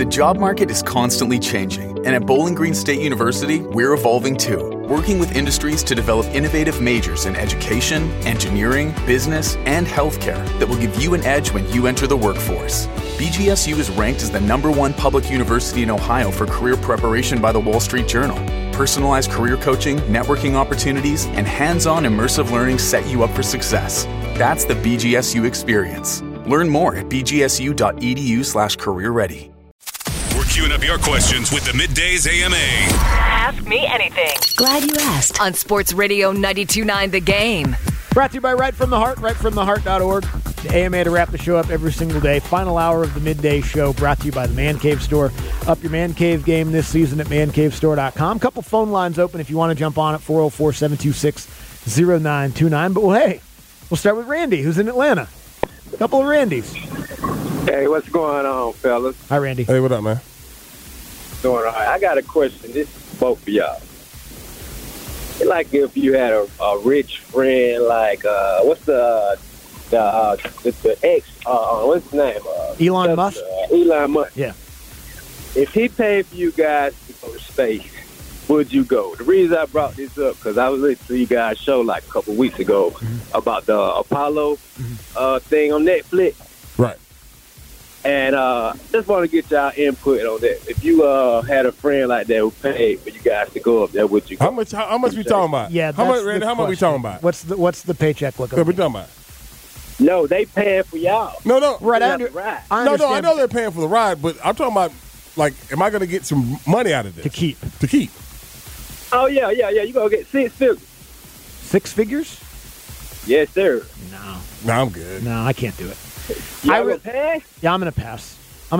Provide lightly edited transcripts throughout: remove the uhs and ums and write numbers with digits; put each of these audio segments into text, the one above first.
The job market is constantly changing, and at Bowling Green State University, we're evolving too, working with industries to develop innovative majors in education, engineering, business, and healthcare that will give you an edge when you enter the workforce. BGSU is ranked as the #1 public university in Ohio for career preparation by the Wall Street Journal. Personalized career coaching, networking opportunities, and hands-on immersive learning set you up for success. That's the BGSU experience. Learn more at bgsu.edu/career-ready. We're queuing up your questions with the Middays AMA. Ask me anything. Glad you asked. On Sports Radio 92.9 The Game. Brought to you by Right From The Heart, rightfromtheheart.org. The AMA to wrap the show up every single day. Final hour of the midday show brought to you by the Man Cave Store. Up your Man Cave game this season at mancavestore.com. Couple phone lines open if you want to jump on at 404-726-0929. But, well, hey, we'll start with Randy, who's in Atlanta. A couple of Randys. Hey, what's going on, fellas? Hi, Randy. Hey, what up, man? Doing all right. I got a question. This is both of y'all. Like if you had a rich friend, like what's the ex? What's his name? Elon Musk. Elon Musk. Yeah. If he paid for you guys to go to space, would you go? The reason I brought this up because I was listening to you guys' show like a couple weeks ago about the Apollo thing on Netflix. Right. And just want to get y'all input on that. If you had a friend like that who paid for you guys to go up there, would you go? How much we talking about? Yeah, how much, that's the how much we talking about? What's the paycheck looking What like? we talking about? No, they paying for y'all. No. Right, I No, understand. I know they're paying for the ride, but I'm talking about, like, am I going to get some money out of this? To keep. Oh, yeah. You going to get 6 figures. 6 figures? Yes, sir. No, I'm good. No, I can't do it. Y'all gonna pass? Yeah, I'm going to pass.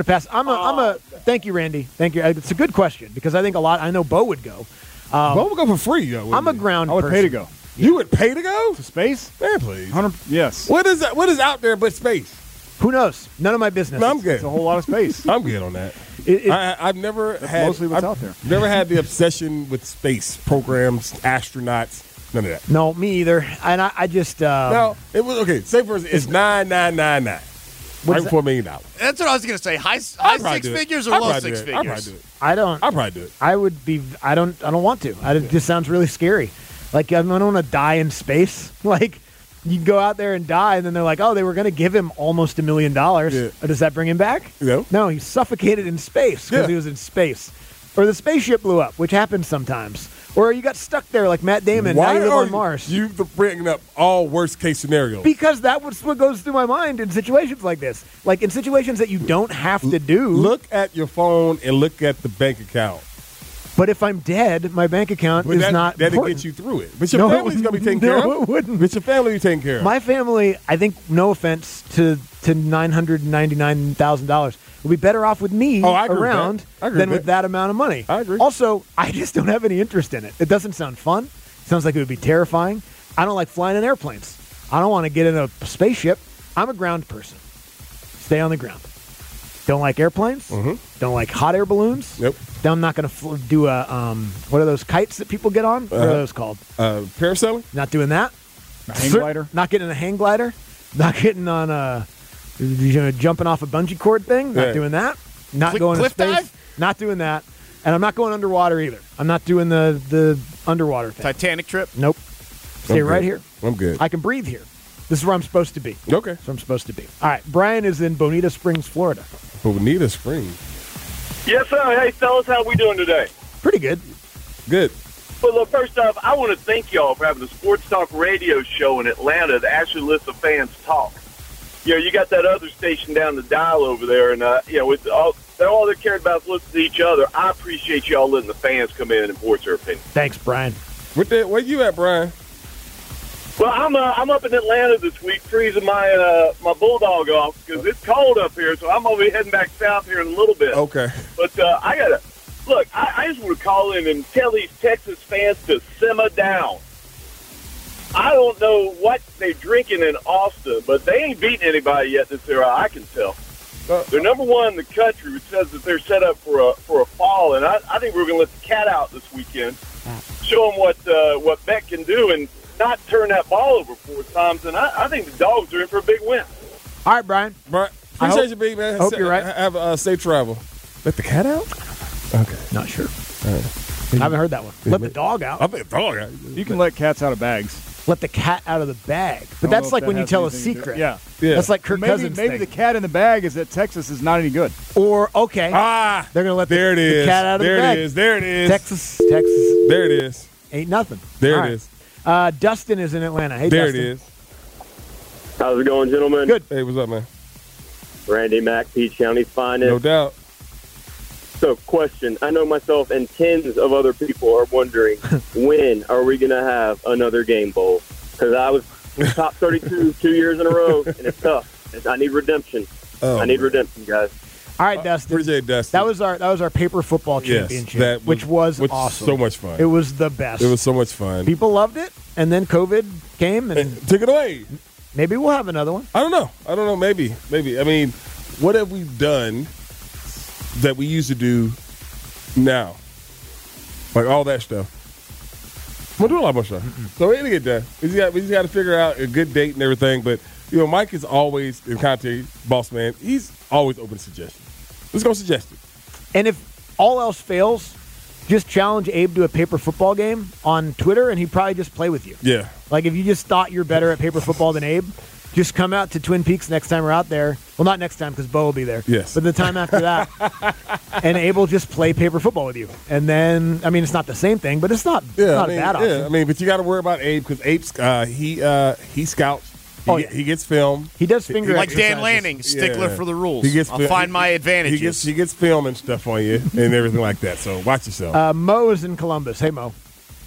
Thank you, Randy. Thank you. It's a good question because I think I know Bo would go. Bo would go for free, though. I'm a ground I would person. pay to go. You would pay to go? To space? Man, please. 100, yes. What is that? What is out there but space? Who knows? None of my business. No, I'm good. It's a whole lot of space. I'm good on that. I've never had mostly what's out there. Never had the obsession with space programs, astronauts, none of that. No, me either. And I just No, it was okay. Say for instance, it's 9999. Right before $1 million. That's what I was going to say. High I'd probably six do it. figures or I'd low probably six do it. I'd probably figures? do it. I'll probably do it. I would be. I don't want to. It just sounds really scary. Like I don't want to die in space. Like you go out there and die, and then they're like, "Oh, they were going to give him almost $1 million. Yeah. Does that bring him back?" No, he suffocated in space because he was in space, or the spaceship blew up, which happens sometimes, or you got stuck there like Matt Damon. Why now you live are on Mars? you bringing up all worst case scenarios? Because that was what goes through my mind in situations like this, like in situations that you don't have to do. Look at your phone and look at the bank account. But if I'm dead, my bank account is not that'll important. get you through it. But your family's going to be taken care of. No, it wouldn't. But your family be taken care of. My family, I think, no offense to $999,000, will be better off with me around than with that amount of money. I agree. Also, I just don't have any interest in it. It doesn't sound fun. It sounds like it would be terrifying. I don't like flying in airplanes. I don't want to get in a spaceship. I'm a ground person. Stay on the ground. Don't like airplanes. Don't like hot air balloons. Nope. I'm not going to do a, what are those kites that people get on? What are those called? Parasailing? Not doing that. A hang glider? Not getting in a hang glider. Not getting on jumping off a bungee cord thing. Not doing that. Not going to cliff space. dive? Not doing that. And I'm not going underwater either. I'm not doing the underwater thing. Titanic trip? Nope. Stay right here. I'm good. I can breathe here. This is where I'm supposed to be. Okay. That's where I'm supposed to be. All right. Brian is in Bonita Springs, Florida. Bonita Springs. Yes, sir. Hey, fellas, how we doing today? Pretty good. Good. Well, look, first off, I want to thank y'all for having a sports talk radio show in Atlanta that actually lets the fans talk. You know, you got that other station down the dial over there, and, with all they cared about is listening to each other. I appreciate y'all letting the fans come in and voice their opinion. Thanks, Brian. Where you at, Brian? Well, I'm up in Atlanta this week, freezing my my bulldog off because it's cold up here. So I'm gonna be heading back south here in a little bit. Okay. But I gotta look. I just want to call in and tell these Texas fans to simmer down. I don't know what they're drinking in Austin, but they ain't beating anybody yet this year. I can tell. They're number one in the country, which says that they're set up for a fall, and I think we're gonna let the cat out this weekend. Show them what Beck can do and not turn that ball over 4 times, and I think the Dogs are in for a big win. All right, Brian. Appreciate you, big man. Hope you're right. Have safe travel. Let the cat out? Okay. Not sure. I haven't heard that one. Let the dog out. I think dog out. You can let cats out of bags. Let the cat out of the bag. But I don't that's know like if when that you has tell a anything to do- secret. Yeah. Yeah. That's like Kirk Cousins Maybe thing. the cat in the bag is that Texas is not any good. Or, okay. Ah, They're going to let there it the is. cat out of there the bag. it is. There it is. Texas There it is. ain't nothing. There All it right. is. Dustin is in Atlanta. Hey, There Dustin. it is. How's it going, gentlemen? Good. Hey, what's up, man? Randy Mack, Peach County's finest. No doubt. So, question. I know myself and tens of other people are wondering, when are we going to have another Game Bowl? Because I was top 32 2 years in a row, and it's tough. I need redemption. Oh, I need man. redemption, guys. All right, Dustin. Appreciate it, Dustin. That was our paper football Yes, championship, that which was awesome. so much fun. It was the best. It was so much fun. People loved it, and then COVID came, and Took it away. maybe we'll have another one. I don't know. Maybe. I mean, what have we done that we used to do now? Like all that stuff. We're doing a lot more stuff. So we're going to get done. We just got to figure out a good date and everything. But, Mike is always, in Conte, boss man, he's always open to suggestions. Let's go suggest it. And if all else fails, just challenge Abe to a paper football game on Twitter, and he'd probably just play with you. Yeah. Like if you just thought you're better at paper football than Abe, just come out to Twin Peaks next time we're out there. Well, not next time because Bo will be there. Yes. But the time after that, and Abe will just play paper football with you. And then, I mean, it's not the same thing, but it's not a bad option. Yeah, I mean, but you got to worry about Abe because Abe's he scouts. He gets film. He does finger Like Dan exercises. Lanning, stickler Yeah. for the rules. He gets I'll find my advantages. He gets film and stuff on you and everything like that. So watch yourself. Mo is in Columbus. Hey, Mo.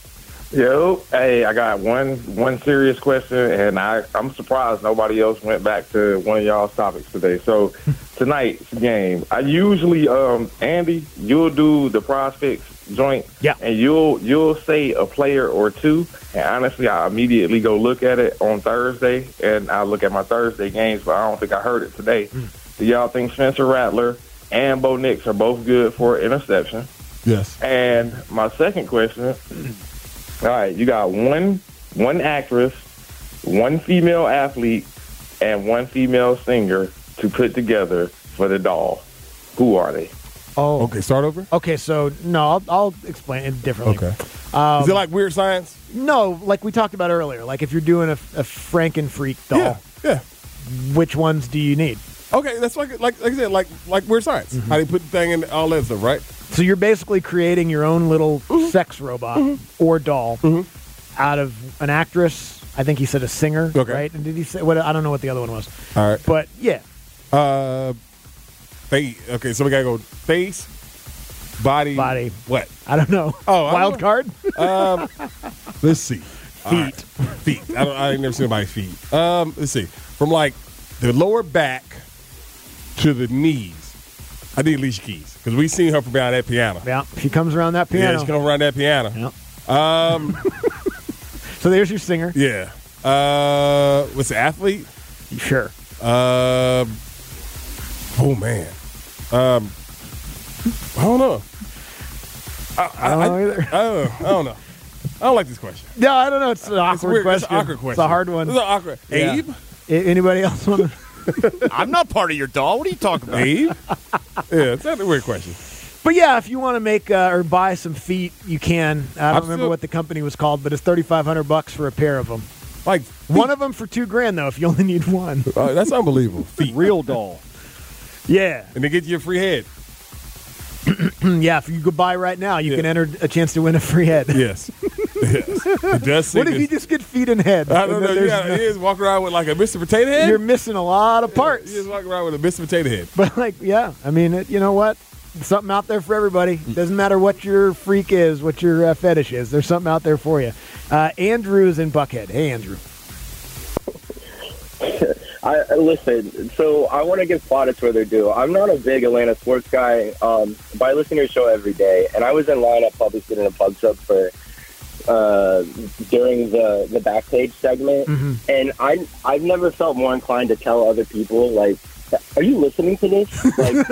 Yo, hey, I got one serious question, and I'm surprised nobody else went back to one of y'all's topics today. So tonight's game, I usually, Andy, you'll do the prospects joint, yeah, and you'll say a player or two, and honestly, I immediately go look at it on Thursday, and I look at my Thursday games, but I don't think I heard it today. Do y'all think Spencer Rattler and Bo Nix are both good for an interception? Yes. And my second question. All right, you got one actress, one female athlete, and one female singer to put together for the doll. Who are they? Oh, okay. Start over. Okay, so no, I'll explain it differently. Okay. Is it like Weird Science? No, like we talked about earlier. Like if you're doing a Frankenfreak doll, yeah. Which ones do you need? Okay, that's like I said, like Weird Science. How they put the thing in all that stuff, right? So you're basically creating your own little sex robot or doll out of an actress. I think he said a singer, right? And did he say what? I don't know what the other one was. All right, but yeah. Okay, so we gotta go face, body, what? I don't know. Oh, wild card. Let's see. Feet. Feet. I ain't never seen anybody's feet. Let's see. From like the lower back to the knees. I need Alicia Keys because we seen her from behind that piano. Yeah, she comes around that piano. Yeah, she comes around that piano. Yep. So there's your singer. Yeah. What's the athlete? Sure. Oh man. I don't know. I don't know either. I don't know. I don't like this question. No, I don't know. It's an awkward weird. question. It's an awkward question. It's a hard one. It's an awkward. Yeah. Abe? Anybody else want to? I'm not part of your doll. What are you talking about? Abe? Yeah, it's not a weird question. But yeah, if you want to make or buy some feet, you can. I don't remember what the company was called, but it's $3,500 for a pair of them. Like one of them for $2,000 though. If you only need one. That's unbelievable. Feet. Real doll. Yeah. And they get you a free head. Yeah, if you go buy right now, you can enter a chance to win a free head. Yes. It does. What if you just get feet and head? I don't know. You just walk around with like a Mr. Potato Head? You're missing a lot of parts. You just walk around with a Mr. Potato Head. But like, yeah, I mean, you know what? Something out there for everybody. Doesn't matter what your freak is, what your fetish is. There's something out there for you. Andrew is in Buckhead. Hey, Andrew. Listen, so I want to give plaudits where they're due. I'm not a big Atlanta sports guy, but I listen to your show every day, and I was in line at Publix getting a pub sub for during the Backpage segment, and I've never felt more inclined to tell other people, like, are you listening to this? Like,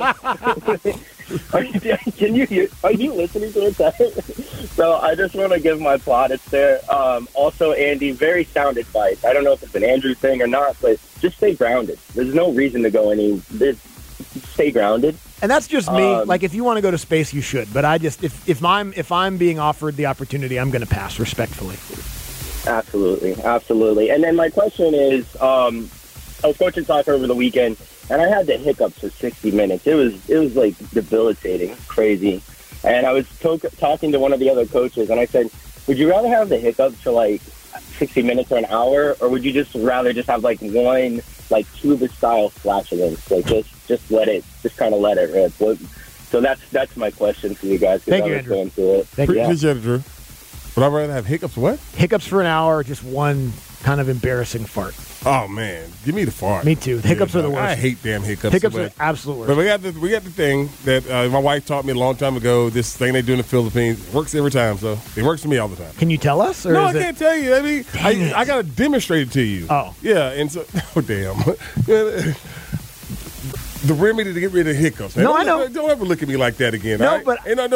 are you listening to it? So I just want to give my plaudits there. Also, Andy, very sound advice. I don't know if it's an Andrew thing or not, but just stay grounded. There's no reason to go stay grounded. And that's just me. Like, if you want to go to space, you should. But I just, if I'm being offered the opportunity, I'm going to pass respectfully. Absolutely. And then my question is, I was coaching soccer over the weekend, and I had the hiccups for 60 minutes. It was like debilitating, crazy. And I was talking to one of the other coaches, and I said, would you rather have the hiccups for like 60 minutes or an hour, or would you just rather just have like one like tuba style flatulence, like just kind of let it rip? So that's my question for you guys. Thank you, Andrew. Appreciate it, Drew. Would I rather have hiccups? What? Hiccups for an hour, or just one kind of embarrassing fart. Oh man, give me the fart. Me too. Hiccups are the worst. I hate damn hiccups. Hiccups are the absolute worst. But we got the thing that my wife taught me a long time ago. This thing they do in the Philippines works every time, so it works for me all the time. Can you tell us? Or no, is I can't tell you. I mean, I got to demonstrate it to you. Oh, yeah, and so damn. The remedy to get rid of hiccups. Man. No, I know. Don't ever look at me like that again. No, all right? but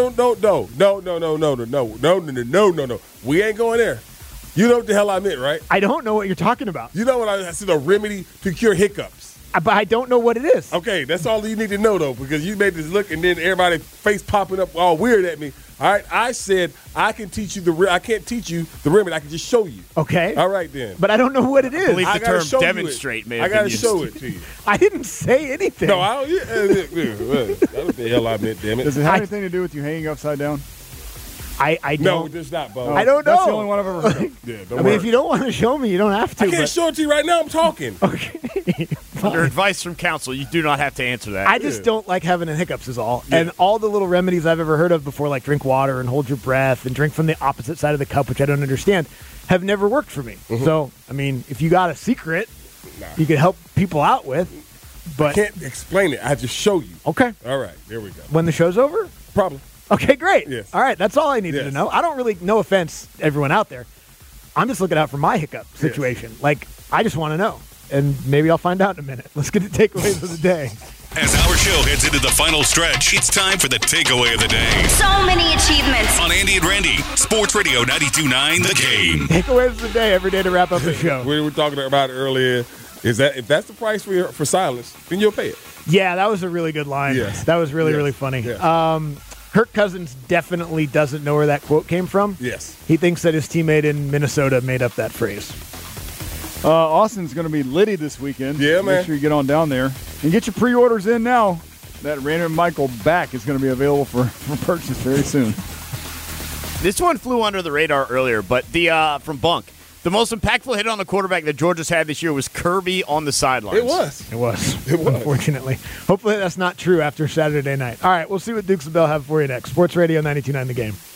no. We ain't going there. You know what the hell I meant, right? I don't know what you're talking about. You know what I said? A remedy to cure hiccups. But I don't know what it is. Okay, that's all you need to know, though, because you made this look, and then everybody face popping up all weird at me. All right, I said I can teach you I can't teach you the remedy. I can just show you. Okay. All right, then. But I don't know what it is. I believe the term demonstrate, man. I got to show it to you. I didn't say anything. No, I don't. That's what the hell I meant, damn it. Does it have anything to do with you hanging upside down? I don't. No, there's not, Bo. I don't know. That's the only one I've ever heard of. Yeah, I mean, if you don't want to show me, you don't have to. I can't show it to you right now. I'm talking. Okay. Under advice from counsel, you do not have to answer that. I just don't like having the hiccups is all. Yeah. And all the little remedies I've ever heard of before, like drink water and hold your breath and drink from the opposite side of the cup, which I don't understand, have never worked for me. Mm-hmm. So, I mean, if you got a secret you could help people out with, but I can't explain it. I have to show you. Okay. All right. There we go. When the show's over? Probably. Okay, great. Yes. All right, that's all I needed to know. I don't really, no offense, everyone out there. I'm just looking out for my hiccup situation. Yes. Like, I just want to know. And maybe I'll find out in a minute. Let's get the takeaways of the day. As our show heads into the final stretch, it's time for the takeaway of the day. So many achievements. On Andy and Randy, Sports Radio 92.9 The Game. Takeaways of the day every day to wrap up the show. We were talking about it earlier. Is that if that's the price for silence, then you'll pay it. Yeah, that was a really good line. Yes. That was really, really funny. Yes. Kirk Cousins definitely doesn't know where that quote came from. Yes. He thinks that his teammate in Minnesota made up that phrase. Austin's going to be litty this weekend. Yeah, man. Make sure you get on down there. And get your pre-orders in now. That Random Michael back is going to be available for purchase very soon. This one flew under the radar earlier, but the from Bunk. The most impactful hit on the quarterback that Georgia's had this year was Kirby on the sidelines. It was. Unfortunately. Hopefully that's not true after Saturday night. All right, we'll see what Dukes and Bell have for you next. Sports Radio 92.9 The Game.